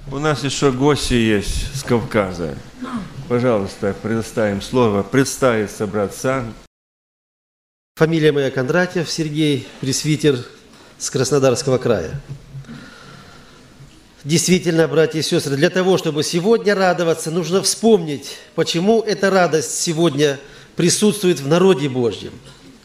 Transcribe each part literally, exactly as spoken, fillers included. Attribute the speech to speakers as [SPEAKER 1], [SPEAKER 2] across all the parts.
[SPEAKER 1] У нас еще гости есть с Кавказа. Пожалуйста, предоставим слово. Представиться, брат Сан.
[SPEAKER 2] Фамилия моя Кондратьев Сергей, пресвитер с Краснодарского края. Действительно, братья и сестры, для того, чтобы сегодня радоваться, нужно вспомнить, почему эта радость сегодня присутствует в народе Божьем.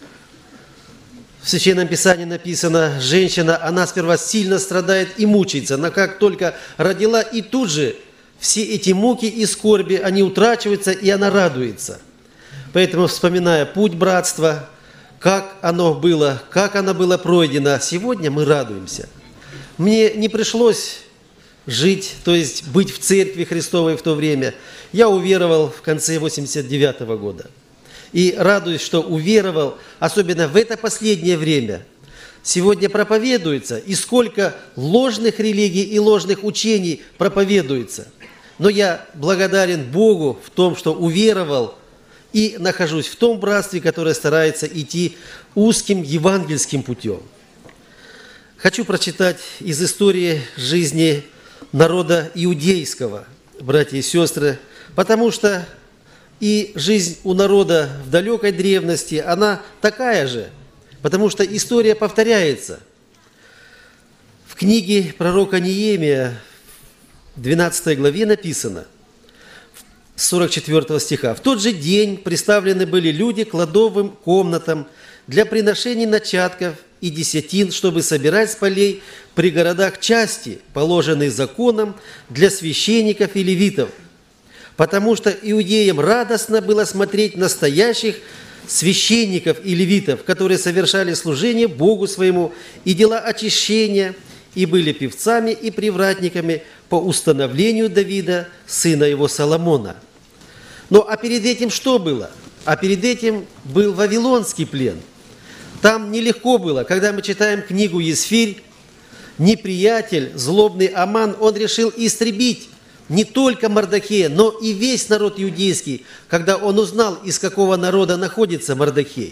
[SPEAKER 2] В Священном Писании написано: женщина, она сперва сильно страдает и мучается, но как только родила, и тут же все эти муки и скорби, они утрачиваются, и она радуется. Поэтому, вспоминая путь братства, как оно было, как оно было пройдено, сегодня мы радуемся. Мне не пришлось жить, то есть быть в Церкви Христовой в то время. Я уверовал в конце восемьдесят девятого года. И радуюсь, что уверовал, особенно в это последнее время. Сегодня проповедуется, и сколько ложных религий и ложных учений проповедуется. Но я благодарен Богу в том, что уверовал и нахожусь в том братстве, которое старается идти узким евангельским путем. Хочу прочитать из истории жизни народа иудейского, братья и сестры, потому что и жизнь у народа в далекой древности, она такая же, потому что история повторяется. В книге пророка Неемия, двенадцатой главе написано, с сорок четвёртого стиха: «В тот же день представлены были люди к кладовым комнатам для приношений начатков и десятин, чтобы собирать с полей при городах части, положенные законом для священников и левитов. Потому что иудеям радостно было смотреть настоящих священников и левитов, которые совершали служение Богу своему и дела очищения, и были певцами и привратниками по установлению Давида, сына его Соломона». Ну а перед этим что было? А перед этим был Вавилонский плен. Там нелегко было. Когда мы читаем книгу Есфирь, неприятель, злобный Аман, он решил истребить не только Мардохея, но и весь народ иудейский, когда он узнал, из какого народа находится Мардохей.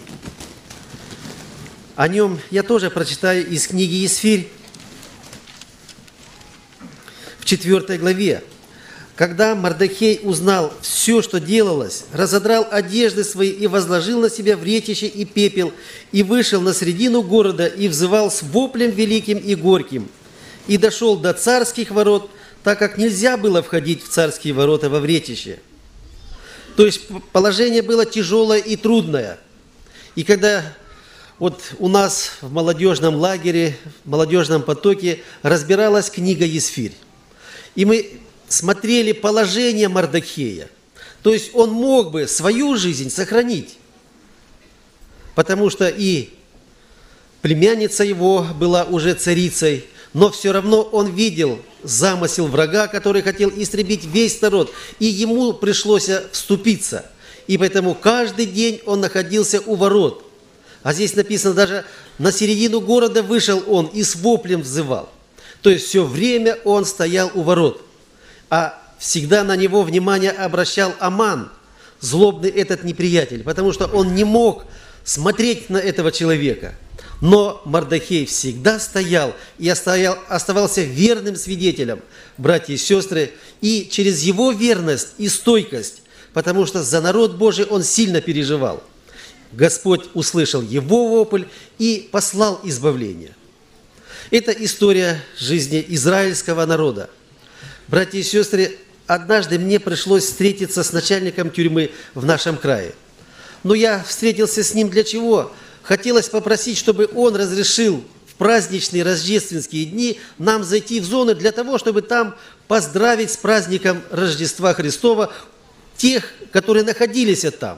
[SPEAKER 2] О нем я тоже прочитаю из книги Есфирь в четвёртой главе. Когда Мардохей узнал все, что делалось, разодрал одежды свои и возложил на себя вретище и пепел, и вышел на середину города и взывал с воплем великим и горьким, и дошел до царских ворот, так как нельзя было входить в царские ворота во вретище. То есть положение было тяжелое и трудное. И когда вот у нас в молодежном лагере, в молодежном потоке разбиралась книга Есфирь, и мы смотрели положение Мардохея, то есть он мог бы свою жизнь сохранить, потому что и племянница его была уже царицей, но все равно он видел замысел врага, который хотел истребить весь народ, и ему пришлось вступиться. И поэтому каждый день он находился у ворот. А здесь написано, даже на середину города вышел он и с воплем взывал. То есть все время он стоял у ворот. А всегда на него внимание обращал Аман, злобный этот неприятель, потому что он не мог смотреть на этого человека. Но Мардохей всегда стоял и оставался верным свидетелем, братья и сестры, и через его верность и стойкость, потому что за народ Божий он сильно переживал, Господь услышал его вопль и послал избавление. Это история жизни израильского народа. Братья и сестры, однажды мне пришлось встретиться с начальником тюрьмы в нашем крае. Но я встретился с ним для чего? Хотелось попросить, чтобы он разрешил в праздничные рождественские дни нам зайти в зоны для того, чтобы там поздравить с праздником Рождества Христова тех, которые находились там.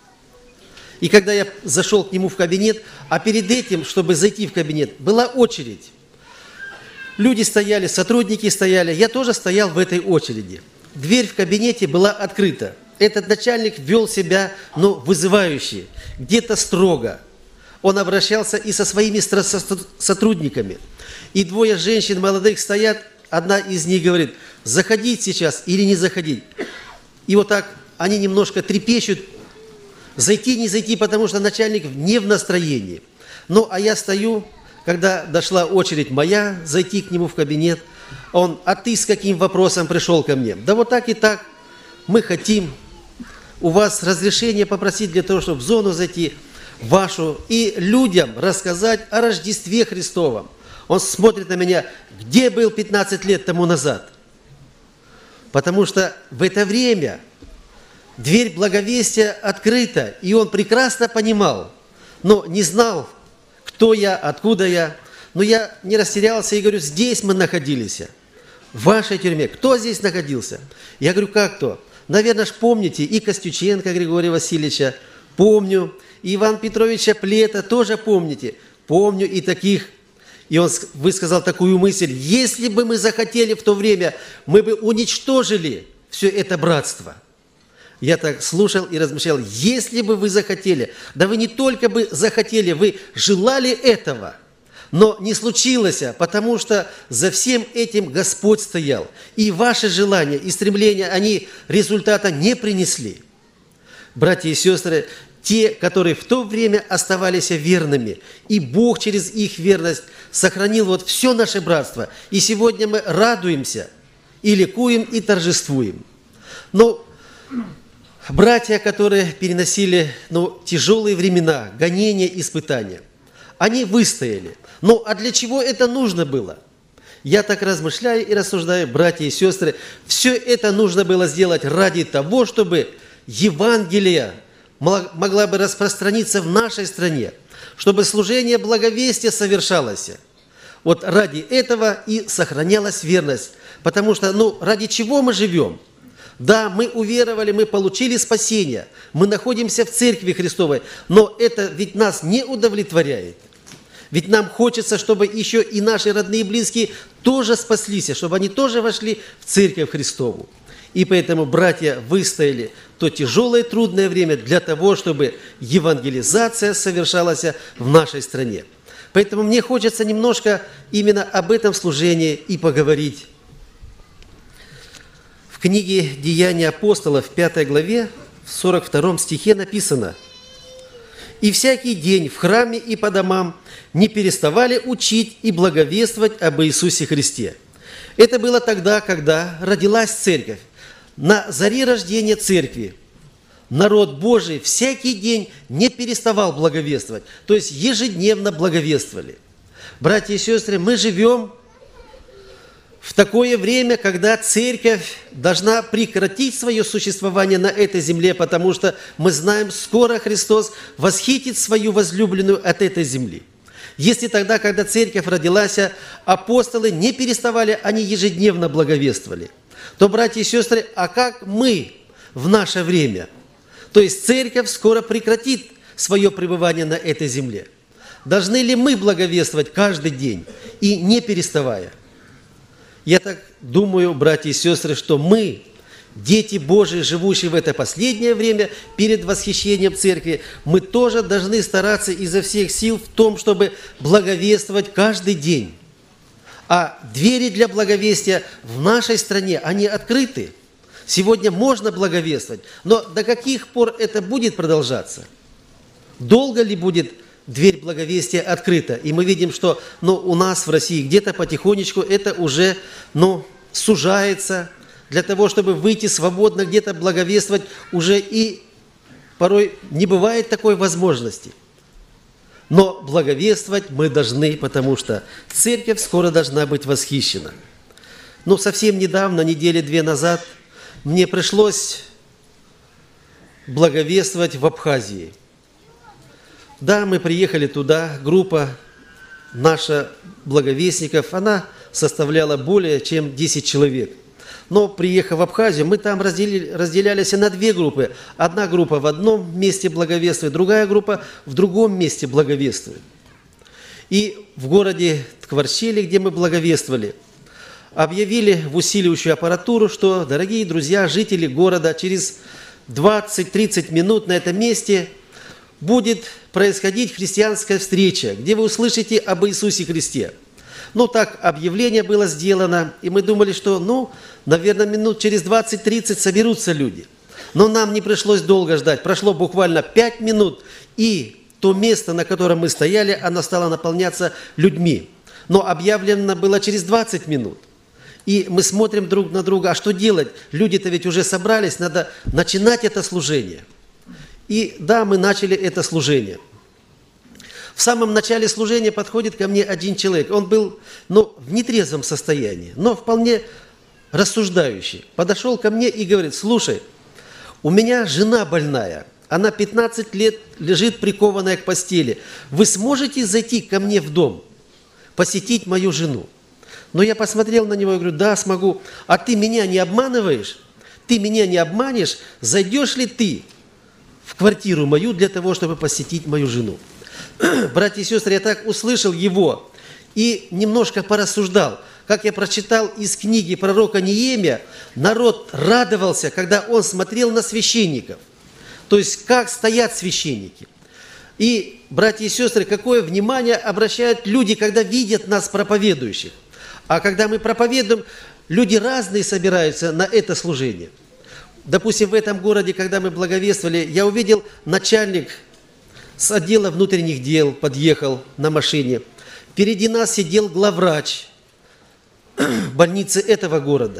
[SPEAKER 2] И когда я зашел к нему в кабинет, а перед этим, чтобы зайти в кабинет, была очередь. Люди стояли, сотрудники стояли, я тоже стоял в этой очереди. Дверь в кабинете была открыта. Этот начальник вел себя, ну, вызывающе, где-то строго. Он обращался и со своими сотрудниками. И двое женщин молодых стоят, одна из них говорит: заходить сейчас или не заходить. И вот так они немножко трепещут, зайти, не зайти, потому что начальник не в настроении. Ну, а я стою, когда дошла очередь моя зайти к нему в кабинет, он: а ты с каким вопросом пришел ко мне? Да вот так и так, мы хотим у вас разрешение попросить для того, чтобы в зону зайти вашу и людям рассказать о Рождестве Христовом. Он смотрит на меня: где был пятнадцать лет тому назад? Потому что в это время дверь благовестия открыта, и он прекрасно понимал, но не знал, кто я, откуда я. Но я не растерялся и говорю: здесь мы находились, в вашей тюрьме. Кто здесь находился? Я говорю: как кто? Наверное, ж помните и Костюченко Григория Васильевича, помню, и Ивана Петровича Плета тоже помните, помню и таких. И он высказал такую мысль: если бы мы захотели в то время, мы бы уничтожили все это братство. Я так слушал и размышлял: если бы вы захотели, да вы не только бы захотели, вы желали этого, но не случилось, потому что за всем этим Господь стоял. И ваши желания и стремления, они результата не принесли. Братья и сестры, те, которые в то время оставались верными, и Бог через их верность сохранил вот все наше братство. И сегодня мы радуемся, и ликуем, и торжествуем. Но братья, которые переносили ну, тяжелые времена, гонения, испытания, они выстояли. Ну, а для чего это нужно было? Я так размышляю и рассуждаю, братья и сестры, все это нужно было сделать ради того, чтобы Евангелие могла бы распространиться в нашей стране, чтобы служение благовестия совершалось. Вот ради этого и сохранялась верность. Потому что, ну, ради чего мы живем? Да, мы уверовали, мы получили спасение, мы находимся в Церкви Христовой, но это ведь нас не удовлетворяет. Ведь нам хочется, чтобы еще и наши родные и близкие тоже спаслись, чтобы они тоже вошли в Церковь Христову. И поэтому братья выстояли то тяжелое и трудное время для того, чтобы евангелизация совершалась в нашей стране. Поэтому мне хочется немножко именно об этом служении и поговорить. В книге «Деяния апостолов» в пятой главе, в сорок втором стихе написано: «И всякий день в храме и по домам не переставали учить и благовествовать об Иисусе Христе». Это было тогда, когда родилась церковь. На заре рождения церкви народ Божий всякий день не переставал благовествовать, то есть ежедневно благовествовали. Братья и сестры, мы живем в такое время, когда церковь должна прекратить свое существование на этой земле, потому что мы знаем, скоро Христос восхитит свою возлюбленную от этой земли. Если тогда, когда церковь родилась, апостолы не переставали, они ежедневно благовествовали, то, братья и сестры, а как мы в наше время? То есть церковь скоро прекратит свое пребывание на этой земле. Должны ли мы благовествовать каждый день и не переставая? Я так думаю, братья и сестры, что мы, дети Божии, живущие в это последнее время, перед восхищением церкви, мы тоже должны стараться изо всех сил в том, чтобы благовествовать каждый день. А двери для благовестия в нашей стране, они открыты. Сегодня можно благовествовать, но до каких пор это будет продолжаться? Долго ли будет дверь благовестия открыта? И мы видим, что ну, у нас в России где-то потихонечку это уже ну, сужается. Для того, чтобы выйти свободно где-то благовествовать, уже и порой не бывает такой возможности. Но благовествовать мы должны, потому что церковь скоро должна быть восхищена. Но совсем недавно, недели две назад, мне пришлось благовествовать в Абхазии. Да, мы приехали туда, группа наша благовестников, она составляла более чем десять человек. Но, приехав в Абхазию, мы там разделили, разделялись на две группы. Одна группа в одном месте благовествует, другая группа в другом месте благовествует. И в городе Ткварчели, где мы благовествовали, объявили в усиливающую аппаратуру, что, дорогие друзья, жители города, через двадцать-тридцать минут на этом месте будет происходить христианская встреча, где вы услышите об Иисусе Христе. Ну, так объявление было сделано, и мы думали, что, ну, наверное, минут через двадцать-тридцать соберутся люди. Но нам не пришлось долго ждать. Прошло буквально пять минут, и то место, на котором мы стояли, оно стало наполняться людьми. Но объявлено было через двадцать минут. И мы смотрим друг на друга, а что делать? Люди-то ведь уже собрались, надо начинать это служение. И да, мы начали это служение. В самом начале служения подходит ко мне один человек. Он был, ну, в нетрезвом состоянии, но вполне рассуждающий. Подошел ко мне и говорит: слушай, у меня жена больная, она пятнадцать лет лежит прикованная к постели. Вы сможете зайти ко мне в дом, посетить мою жену? Но я посмотрел на него и говорю: да, смогу. А ты меня не обманываешь? Ты меня не обманешь? Зайдешь ли ты в квартиру мою для того, чтобы посетить мою жену? Братья и сестры, я так услышал его и немножко порассуждал. Как я прочитал из книги пророка Неемия, народ радовался, когда он смотрел на священников. То есть, как стоят священники. И, братья и сестры, какое внимание обращают люди, когда видят нас проповедующих. А когда мы проповедуем, люди разные собираются на это служение. Допустим, в этом городе, когда мы благовествовали, я увидел, начальник с отдела внутренних дел подъехал на машине. Впереди нас сидел главврач больницы этого города.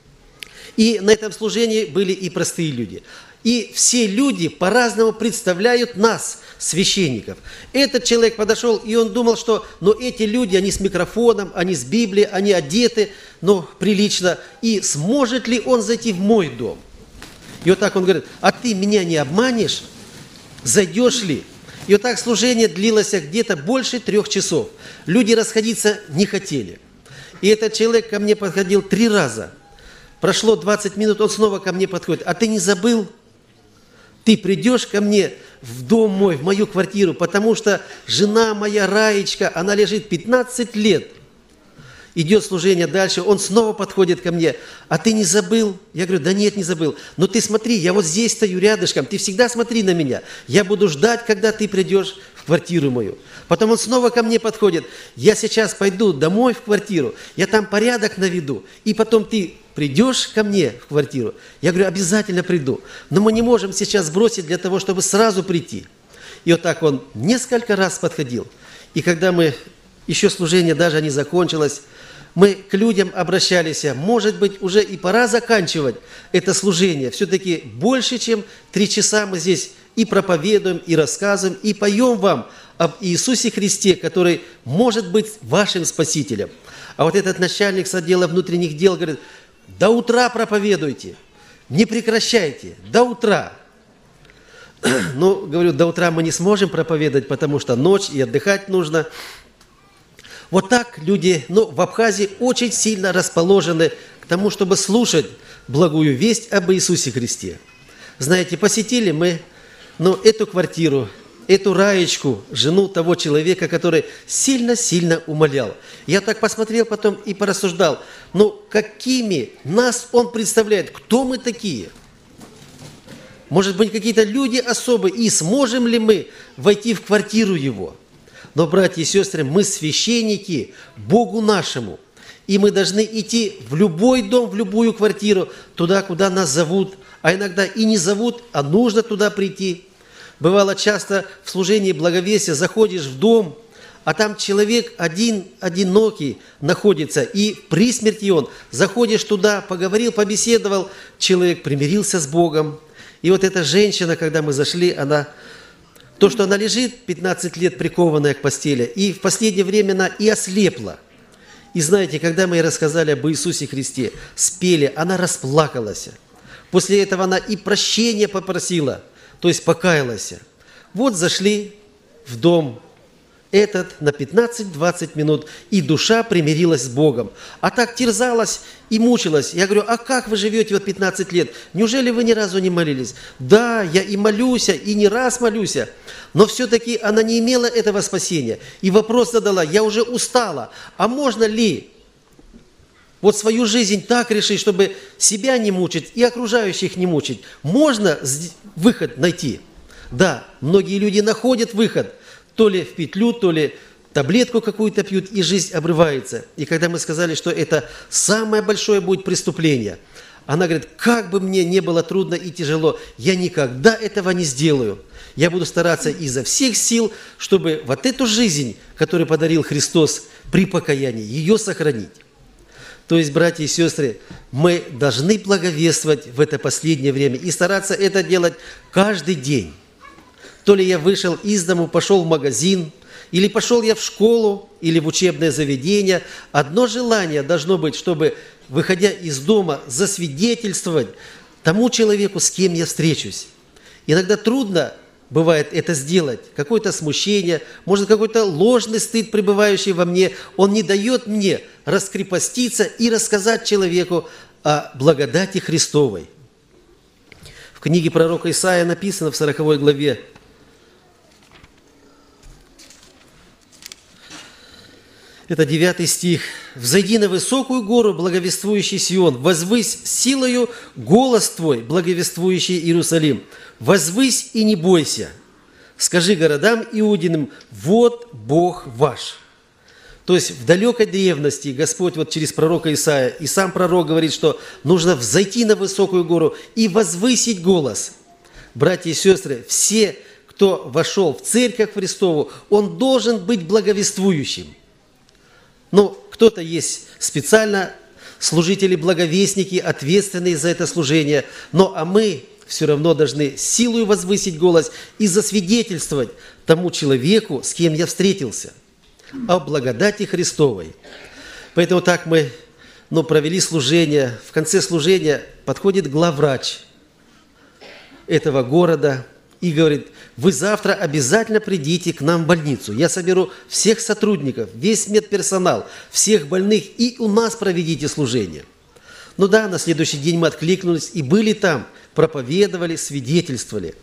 [SPEAKER 2] И на этом служении были и простые люди. И все люди по-разному представляют нас, священников. Этот человек подошел, и он думал, что ну, эти люди, они с микрофоном, они с Библией, они одеты, ну, прилично. И сможет ли он зайти в мой дом? И вот так он говорит: а ты меня не обманешь? Зайдешь ли? И вот так служение длилось где-то больше трех часов. Люди расходиться не хотели. И этот человек ко мне подходил три раза. Прошло двадцать минут, он снова ко мне подходит: а ты не забыл? Ты придешь ко мне в дом мой, в мою квартиру, потому что жена моя, Раечка, она лежит пятнадцать лет. Идет служение дальше, он снова подходит ко мне: а ты не забыл? Я говорю: да нет, не забыл. Но ты смотри, я вот здесь стою рядышком, ты всегда смотри на меня. Я буду ждать, когда ты придешь в квартиру мою. Потом он снова ко мне подходит: я сейчас пойду домой в квартиру, я там порядок наведу, и потом ты придешь ко мне в квартиру? Я говорю: обязательно приду. Но мы не можем сейчас бросить для того, чтобы сразу прийти. И вот так он несколько раз подходил. И когда мы, еще служение даже не закончилось, мы к людям обращались: может быть, уже и пора заканчивать это служение. Все-таки больше, чем три часа мы здесь и проповедуем, и рассказываем, и поем вам об Иисусе Христе, который может быть вашим Спасителем. А вот этот начальник с отдела внутренних дел говорит: до утра проповедуйте, не прекращайте, до утра. Ну, говорю, до утра мы не сможем проповедовать, потому что ночь и отдыхать нужно. Вот так люди, ну, в Абхазии очень сильно расположены к тому, чтобы слушать благую весть об Иисусе Христе. Знаете, посетили мы, ну, эту квартиру, эту Раечку, жену того человека, который сильно-сильно умолял. Я так посмотрел потом и порассуждал: ну, какими нас он представляет, кто мы такие? Может быть, какие-то люди особые, и сможем ли мы войти в квартиру его? Но, братья и сестры, мы священники Богу нашему, и мы должны идти в любой дом, в любую квартиру, туда, куда нас зовут, а иногда и не зовут, а нужно туда прийти. Бывало часто в служении благовестия заходишь в дом, а там человек один, одинокий находится, и при смерти он. Заходишь туда, поговорил, побеседовал, человек примирился с Богом. И вот эта женщина, когда мы зашли, она... То, что она лежит пятнадцать лет прикованная к постели, и в последнее время она и ослепла. И знаете, когда мы ей рассказали об Иисусе Христе, спели, она расплакалась. После этого она и прощения попросила, то есть покаялась. Вот зашли в дом этот на пятнадцать-двадцать минут, и душа примирилась с Богом. А так терзалась и мучилась. Я говорю: а как вы живете вот пятнадцать лет? Неужели вы ни разу не молились? Да, я и молюсь, и не раз молюсь. Но все-таки она не имела этого спасения. И вопрос задала: я уже устала, а можно ли вот свою жизнь так решить, чтобы себя не мучить и окружающих не мучить? Можно выход найти? Да, многие люди находят выход. То ли в петлю, то ли таблетку какую-то пьют, и жизнь обрывается. И когда мы сказали, что это самое большое будет преступление, Она говорит, как бы мне не было трудно и тяжело, я никогда этого не сделаю. Я буду стараться изо всех сил, чтобы вот эту жизнь, которую подарил Христос при покаянии, ее сохранить. То есть, братья и сестры, мы должны благовествовать в это последнее время и стараться это делать каждый день. То ли я вышел из дому, пошел в магазин, или пошел я в школу, или в учебное заведение. Одно желание должно быть, чтобы, выходя из дома, засвидетельствовать тому человеку, с кем я встречусь. Иногда трудно бывает это сделать, какое-то смущение, может, какой-то ложный стыд, пребывающий во мне, он не дает мне раскрепоститься и рассказать человеку о благодати Христовой. В книге пророка Исаия написано в сороковой главе: это девятый стих. «Взойди на высокую гору, благовествующий Сион, возвысь силою голос твой, благовествующий Иерусалим. Возвысь и не бойся. Скажи городам Иудиным, вот Бог ваш». То есть в далекой древности Господь вот через пророка Исаия, и сам пророк говорит, что нужно взойти на высокую гору и возвысить голос. Братья и сестры, все, кто вошел в церковь Христову, он должен быть благовествующим. Ну, кто-то есть специально служители-благовестники, ответственные за это служение, но а мы все равно должны силою возвысить голос и засвидетельствовать тому человеку, с кем я встретился, о благодати Христовой. Поэтому так мы ну, провели служение. В конце служения подходит главврач этого города и говорит: вы завтра обязательно придите к нам в больницу. Я соберу всех сотрудников, весь медперсонал, всех больных, и у нас проведите служение. Ну да, на следующий день мы откликнулись и были там, проповедовали, свидетельствовали.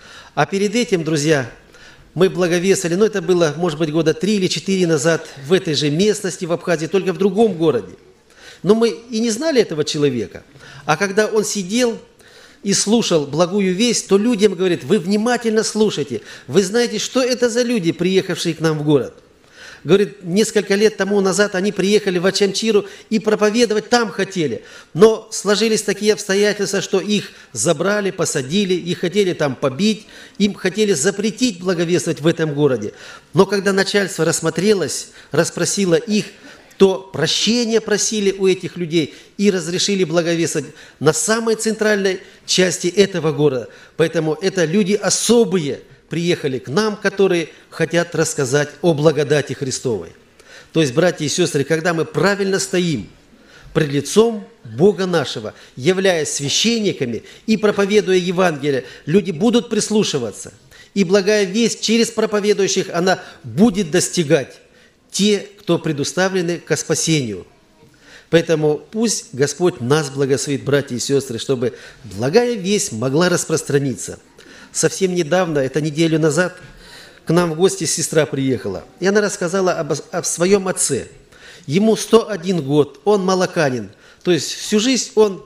[SPEAKER 2] А перед этим, друзья, мы благовествовали, ну это было, может быть, года три или четыре назад в этой же местности, в Абхазии, только в другом городе. Но мы и не знали этого человека. А когда он сидел и слушал благую весть, то людям говорит: вы внимательно слушайте. Вы знаете, что это за люди, приехавшие к нам в город? Говорит, несколько лет тому назад они приехали в Очамчиру и проповедовать там хотели. Но сложились такие обстоятельства, что их забрали, посадили, их хотели там побить, им хотели запретить благовествовать в этом городе. Но когда начальство рассмотрелось, расспросило их, то прощения просили у этих людей и разрешили благовествовать на самой центральной части этого города. Поэтому это люди особые приехали к нам, которые хотят рассказать о благодати Христовой. То есть, братья и сестры, когда мы правильно стоим пред лицом Бога нашего, являясь священниками и проповедуя Евангелие, люди будут прислушиваться. И благая весть через проповедующих, она будет достигать те, кто предуставлены ко спасению. Поэтому пусть Господь нас благословит, братья и сестры, чтобы благая весть могла распространиться. Совсем недавно, это неделю назад, к нам в гости сестра приехала, и она рассказала об, о своем отце. Ему сто один год, он молоканин, то есть всю жизнь он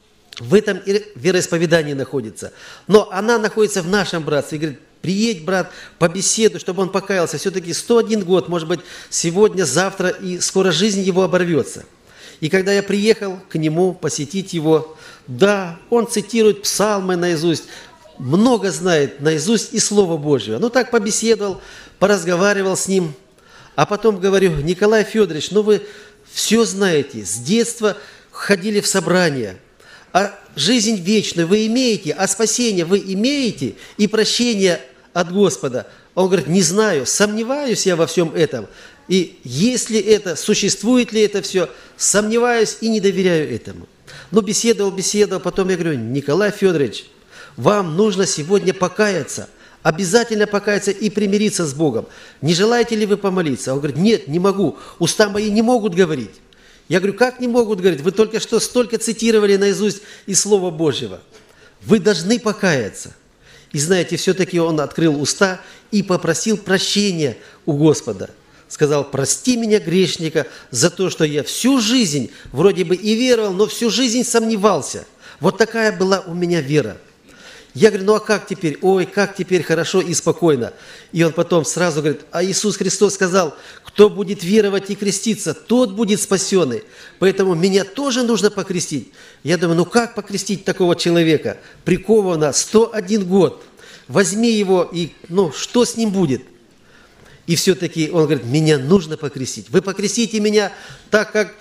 [SPEAKER 2] в этом вероисповедании находится. Но она находится в нашем братстве и говорит: приедь, брат, побеседуй, чтобы он покаялся. Все-таки сто один год, может быть, сегодня, завтра, и скоро жизнь его оборвется. И когда я приехал к нему посетить его, да, он цитирует псалмы наизусть, много знает наизусть и Слово Божье. Ну так побеседовал, поразговаривал с ним. А потом говорю: Николай Федорович, ну вы все знаете, с детства ходили в собрания. А жизнь вечную вы имеете, а спасение вы имеете и прощение от Господа. Он говорит: не знаю, сомневаюсь я во всем этом. И если это, существует ли это все, сомневаюсь и не доверяю этому. Но беседовал, беседовал, потом я говорю: Николай Федорович, вам нужно сегодня покаяться, обязательно покаяться и примириться с Богом. Не желаете ли вы помолиться? Он говорит: нет, не могу, уста мои не могут говорить. Я говорю: как не могут говорить? Вы только что столько цитировали наизусть из Слова Божьего. Вы должны покаяться. И знаете, все-таки он открыл уста и попросил прощения у Господа. Сказал: прости меня, грешника, за то, что я всю жизнь вроде бы и веровал, но всю жизнь сомневался. Вот такая была у меня вера. Я говорю, ну а как теперь? Ой, как теперь хорошо и спокойно. И он потом сразу говорит, а Иисус Христос сказал, кто будет веровать и креститься, тот будет спасенный. Поэтому меня тоже нужно покрестить. Я думаю, ну как покрестить такого человека? Приковано сто один год. Возьми его, и ну что с ним будет? И все-таки он говорит, меня нужно покрестить. Вы покрестите меня так, как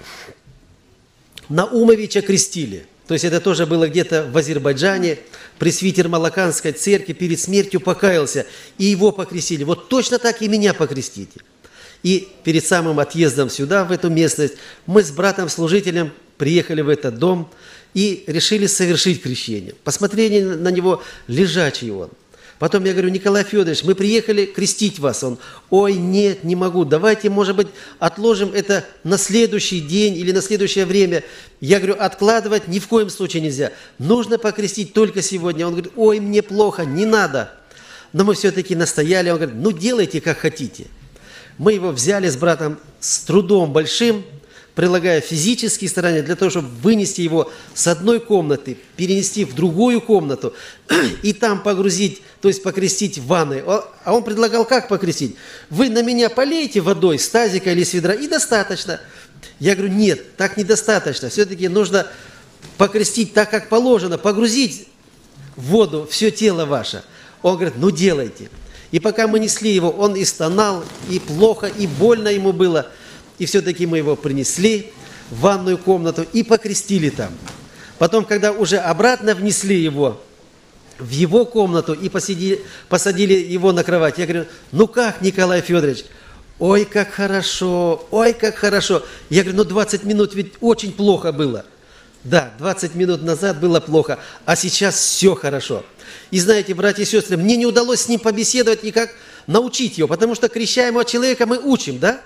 [SPEAKER 2] Наумовича крестили. То есть это тоже было где-то в Азербайджане. Пресвитер Малаканской церкви перед смертью покаялся, и его покрестили. Вот точно так и меня покрестите. И перед самым отъездом сюда, в эту местность, мы с братом-служителем приехали в этот дом и решили совершить крещение. Посмотрели на него, лежачий он. Потом я говорю, Николай Федорович, мы приехали крестить вас. Он, ой, нет, не могу, давайте, может быть, отложим это на следующий день или на следующее время. Я говорю, откладывать ни в коем случае нельзя. Нужно покрестить только сегодня. Он говорит, ой, мне плохо, не надо. Но мы все-таки настояли. Он говорит, ну, делайте, как хотите. Мы его взяли с братом с трудом большим, прилагая физические старания для того, чтобы вынести его с одной комнаты, перенести в другую комнату и там погрузить, то есть покрестить в ванной. А он предлагал, как покрестить? Вы на меня полейте водой с тазика или с ведра, и достаточно. Я говорю, нет, так недостаточно. Все-таки нужно покрестить так, как положено, погрузить в воду все тело ваше. Он говорит, ну делайте. И пока мы несли его, он и стонал, и плохо, и больно ему было. И все-таки мы его принесли в ванную комнату и покрестили там. Потом, когда уже обратно внесли его в его комнату и посадили, посадили его на кровать, я говорю, ну как, Николай Федорович? Ой, как хорошо, ой, как хорошо. Я говорю, ну двадцать минут ведь очень плохо было. Да, двадцать минут назад было плохо, а сейчас все хорошо. И знаете, братья и сестры, мне не удалось с ним побеседовать и как научить его, потому что крещаемого человека мы учим, да?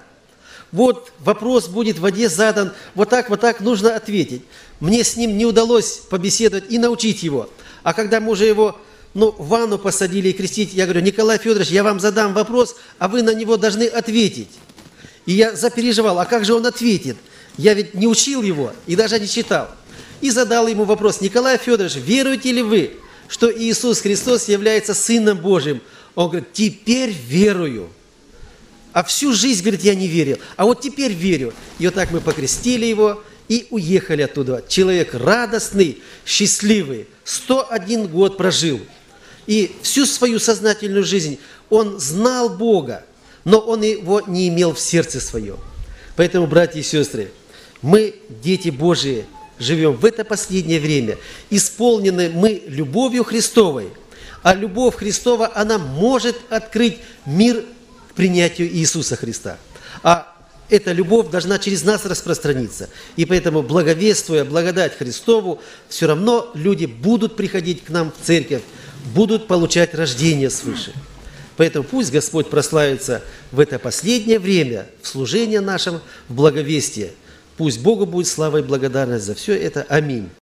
[SPEAKER 2] Вот вопрос будет в воде задан, вот так, вот так нужно ответить. Мне с ним не удалось побеседовать и научить его. А когда мы уже его ну, в ванну посадили и крестить, я говорю, Николай Федорович, я вам задам вопрос, а вы на него должны ответить. И я запереживал, а как же он ответит? Я ведь не учил его и даже не читал. И задал ему вопрос, Николай Федорович, веруете ли вы, что Иисус Христос является Сыном Божьим? Он говорит, теперь верую. А всю жизнь, говорит, я не верил. А вот теперь верю. И вот так мы покрестили его и уехали оттуда. Человек радостный, счастливый. сто один год прожил. И всю свою сознательную жизнь он знал Бога, но он его не имел в сердце своем. Поэтому, братья и сестры, мы, дети Божии, живем в это последнее время. Исполнены мы любовью Христовой. А любовь Христова, она может открыть мир принятию Иисуса Христа. А эта любовь должна через нас распространиться. И поэтому, благовествуя благодать Христову, все равно люди будут приходить к нам в церковь, будут получать рождение свыше. Поэтому пусть Господь прославится в это последнее время, в служении нашем, в благовестии. Пусть Богу будет слава и благодарность за все это. Аминь.